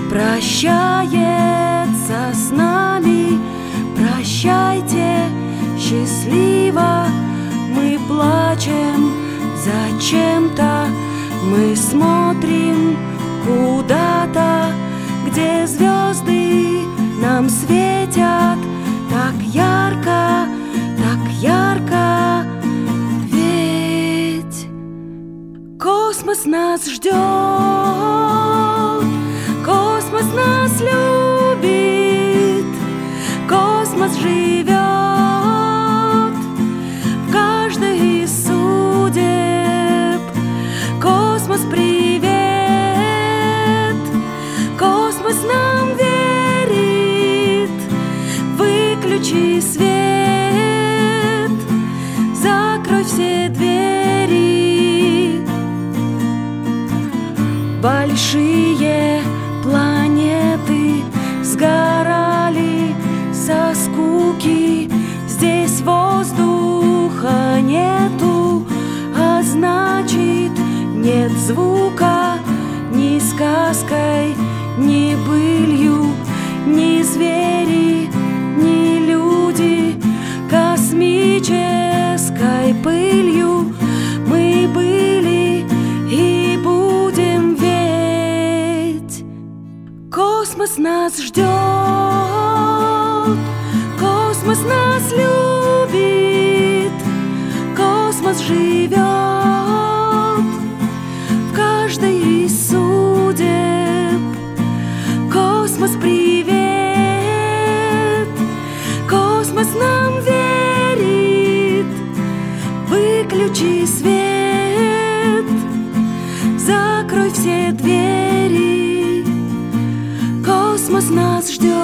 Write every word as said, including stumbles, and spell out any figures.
прощается с нами. Прощайте, счастливо. Мы плачем зачем-то, мы смотрим куда-то, где звезды нам светят так ярко, так ярко. Ведь космос нас ждет, космос нас любит, космос живет в каждой из судеб. Космос, привет, космос нам верит. Выключи свет, закрой все двери. Большие планеты сгорали со скуки. Здесь воздуха нету, а значит нет звука ни сказкой, ни былью, ни звери, ни люди. Космической пылью мы были и будем, ведь космос нас ждет, космос нас любит, космос живет в каждой из судеб. Космос, привет, космос нам верит. Выключи свет, закрой все двери. Космос нас ждет.